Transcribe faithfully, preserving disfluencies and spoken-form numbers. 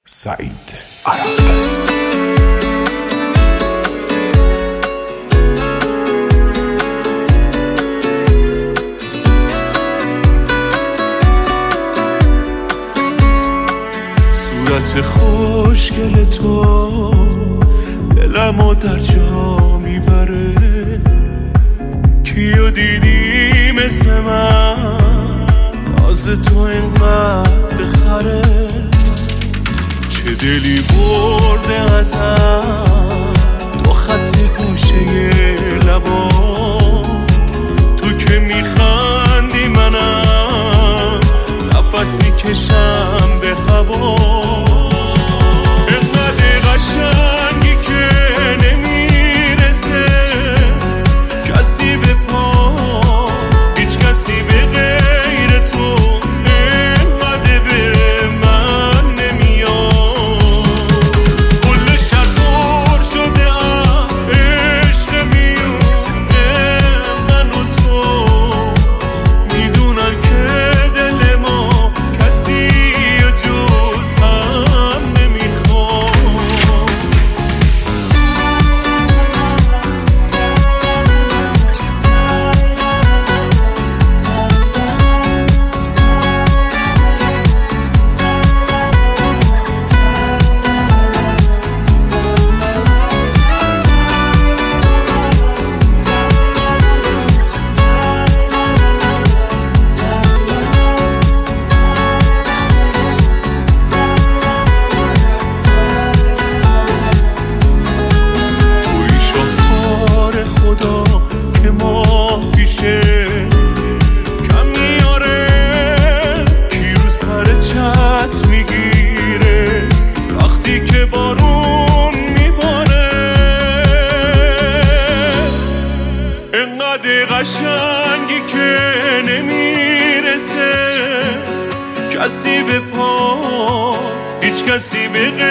سعید عرب. صورت خوشگل تو دلمو در جا میبره، کیو دیدی مثل من ناز تو اینقدر بخره، چه دلی برده ازم تو خط گوشه لبا، تو که میخندی منم نفس میکشم به هوا، اینقدر قشنگی که نمیرسه کسی به پا، هیچ کسی به غیر تو اینقدر به من نمیاد، کل شب پر شده از عشق میونه من و تو، میدونن که دل ما کسی جز هم نمیخواد. توی شاهکار خدا که ما پیشه کم میاره، کی رو سر چت میگیره وقتی که بارون میباره، اینقدر قشنگی که نمیرسه کسی به پا، هیچ کسی به غیر